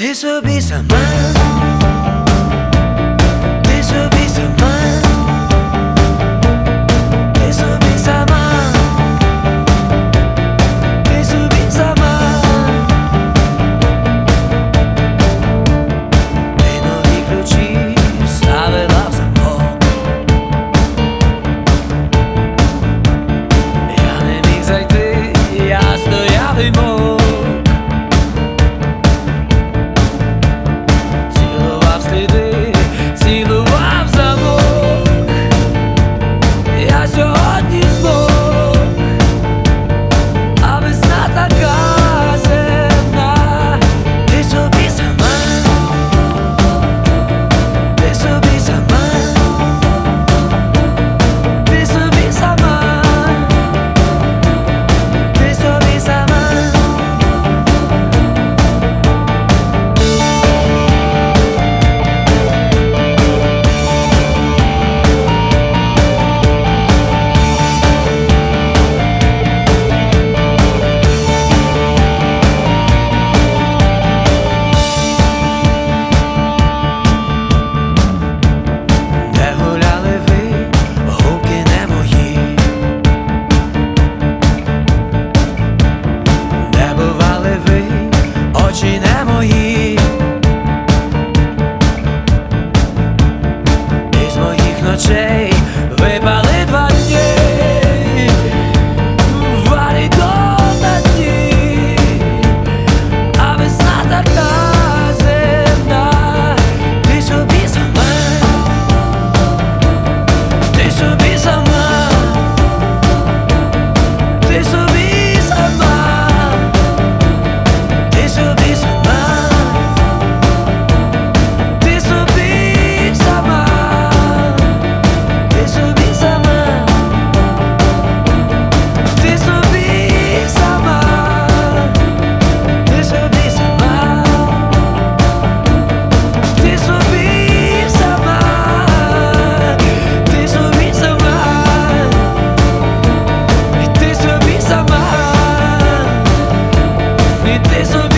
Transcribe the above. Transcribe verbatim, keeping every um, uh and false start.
Ти собі сама, ти собі сама, ти собі сама, ти собі сама. Ти нові ключі ставила в замок. Я не міг зайти, я стояв і мов. Цілував замок, я сьогодні змог, а весна така земна. Ти собі сама, ти собі сама, ти собі сама, ти собі сама. Очі не мої, із моїх ночей випали два дні, валі до на дні, а весна така земна. Ти собі сама, ти собі сама, ти собі сама. Ти собі сама, ти собі сама, ти собі сама, ти собі сама, ти собі сама, ти собі сама, ти собі сама, ти собі сама, і ти собі.